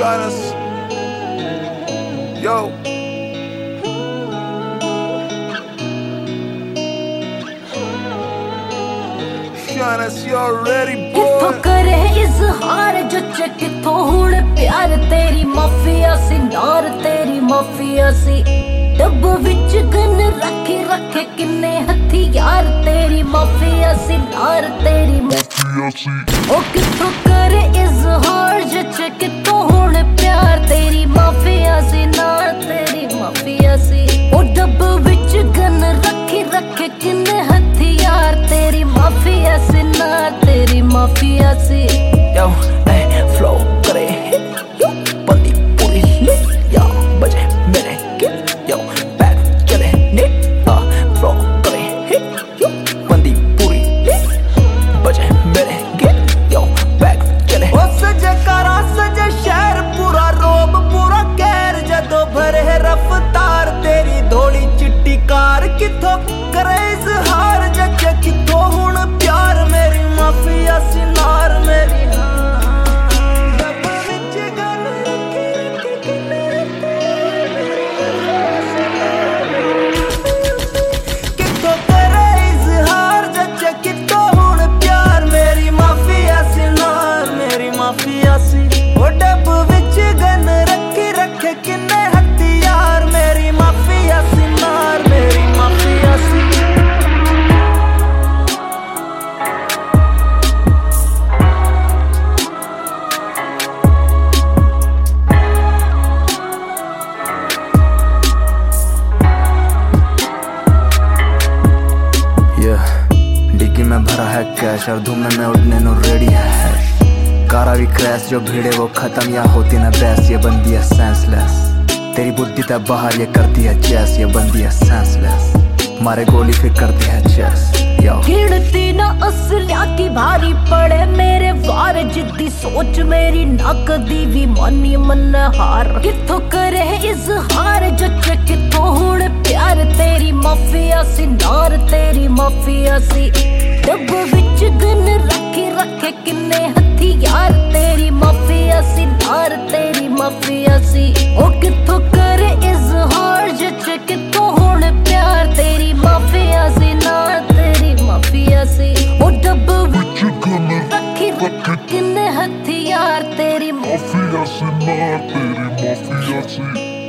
honest. Yo. Honest, you already boy. किथों करे इजहार जच किथों हुण प्यार तेरी माफिया सी नार तेरी माफिया सी डब विच गन रखे रखे किन्ने हथियार तेरी माफिया सी नार तेरी माफिया सी ओ किथों करे इजहार जच किथों हुण प्यार तेरी माफिया सी नार तेरी माफिया सी ओ डब विच गन रखे रखे किन्ने हथियार तेरी माफिया सी नार तेरी माफिया सी Yo, flow करे बंदी पूरी lit yo बजे मेरे गिल yo back चले नीट flow करे yo बंदी पूरी lit बजे मेरे गिल yo back चले ओ सजे करा सजे शहर पूरा रोब पूरा कहर जदों भरे रफ्तार तेरी धोली चिट्टी कार किथों करे इजहार जच किथों हुण प्यार मेरी माफिया सी नार मेरी माफिया सी ओ डब विच गन रखी रखे किन्ने हथियार मेरी माफिया सी नार मेरी माफिया सी डिग्गी में भरा है कैश और धूम में उड़ने नो रेडी है कारा भी क्रैश जो भीड़े वो खत्म या होती ना बैस ये बंदी है सेंसलेस तेरी बुद्धि तब बाहर ये करती है चेस ये बंदी है सेंसलेस मारे गोली फिर करती है चेस गिनती ना असलिया की भारी पड़े मेरे वार जिद्दी सोच मेरी नक दी भी मानी मन हार किथों करे इजहार जच किथों हुण प्यार तेरी माफिया सी नार तेरी माफिया सी डब विच गन रखे रखे किन्ने हथियार तेरी माफिया सी नार तेरी माफिया सी ओ किथों करे इजहार जच किथों हुण प्यार तेरी माफिया सी नार तेरी माफिया सी ओ डब विच गन रखे रखे किन्ने हथियार तेरी माफिया सी नार तेरी माफिया सी